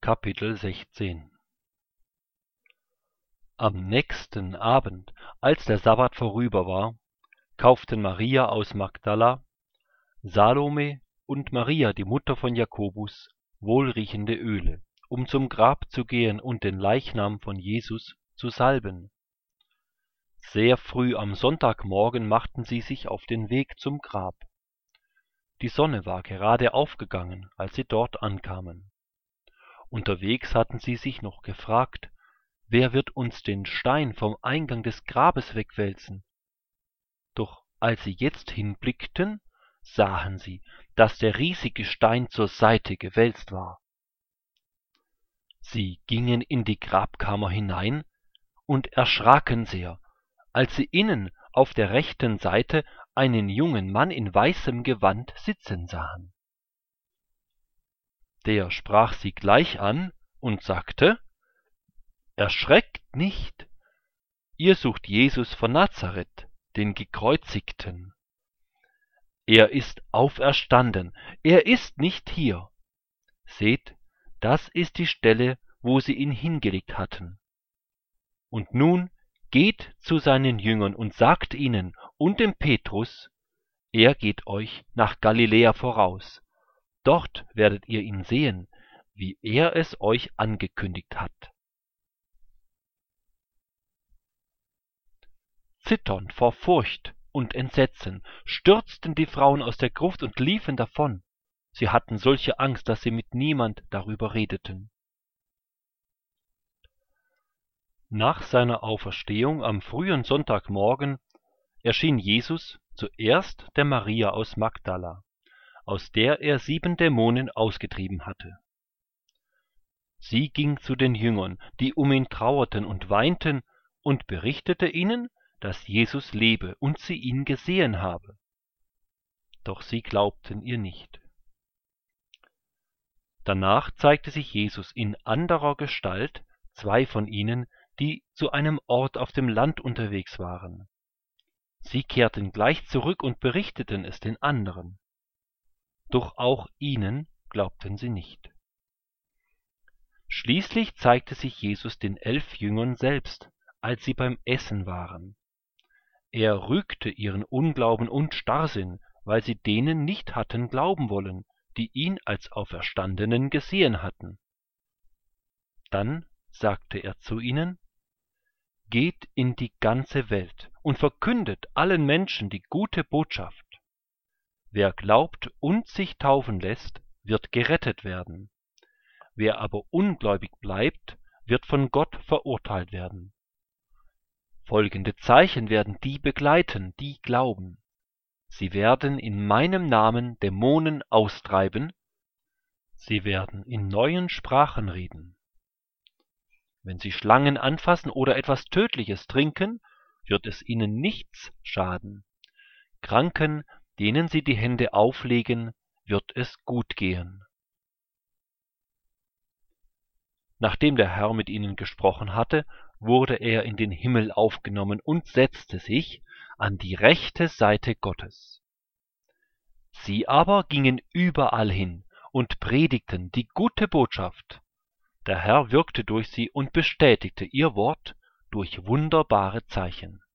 Kapitel 16. Am nächsten Abend, als der Sabbat vorüber war, kauften Maria aus Magdala, Salome und Maria, die Mutter von Jakobus, wohlriechende Öle, um zum Grab zu gehen und den Leichnam von Jesus zu salben. Sehr früh am Sonntagmorgen machten sie sich auf den Weg zum Grab. Die Sonne war gerade aufgegangen, als sie dort ankamen. Unterwegs hatten sie sich noch gefragt: Wer wird uns den Stein vom Eingang des Grabes wegwälzen? Doch als sie jetzt hinblickten, sahen sie, dass der riesige Stein zur Seite gewälzt war. Sie gingen in die Grabkammer hinein und erschraken sehr, als sie innen auf der rechten Seite einen jungen Mann in weißem Gewand sitzen sahen. Der sprach sie gleich an und sagte: Erschreckt nicht, ihr sucht Jesus von Nazareth, den Gekreuzigten. Er ist auferstanden, er ist nicht hier. Seht, das ist die Stelle, wo sie ihn hingelegt hatten. Und nun geht zu seinen Jüngern und sagt ihnen und dem Petrus: Er geht euch nach Galiläa voraus. Dort werdet ihr ihn sehen, wie er es euch angekündigt hat. Zitternd vor Furcht und Entsetzen stürzten die Frauen aus der Gruft und liefen davon. Sie hatten solche Angst, dass sie mit niemand darüber redeten. Nach seiner Auferstehung am frühen Sonntagmorgen erschien Jesus zuerst der Maria aus Magdala, aus der er 7 Dämonen ausgetrieben hatte. Sie ging zu den Jüngern, die um ihn trauerten und weinten, und berichtete ihnen, dass Jesus lebe und sie ihn gesehen habe. Doch sie glaubten ihr nicht. Danach zeigte sich Jesus in anderer Gestalt 2 von ihnen, die zu einem Ort auf dem Land unterwegs waren. Sie kehrten gleich zurück und berichteten es den anderen. Doch auch ihnen glaubten sie nicht. Schließlich zeigte sich Jesus den 11 Jüngern selbst, als sie beim Essen waren. Er rügte ihren Unglauben und Starrsinn, weil sie denen nicht hatten glauben wollen, die ihn als Auferstandenen gesehen hatten. Dann sagte er zu ihnen: Geht in die ganze Welt und verkündet allen Menschen die gute Botschaft. Wer glaubt und sich taufen lässt, wird gerettet werden. Wer aber ungläubig bleibt, wird von Gott verurteilt werden. Folgende Zeichen werden die begleiten, die glauben. Sie werden in meinem Namen Dämonen austreiben. Sie werden in neuen Sprachen reden. Wenn sie Schlangen anfassen oder etwas Tödliches trinken, wird es ihnen nichts schaden. Kranken, denen sie die Hände auflegen, wird es gut gehen. Nachdem der Herr mit ihnen gesprochen hatte, wurde er in den Himmel aufgenommen und setzte sich an die rechte Seite Gottes. Sie aber gingen überall hin und predigten die gute Botschaft. Der Herr wirkte durch sie und bestätigte ihr Wort durch wunderbare Zeichen.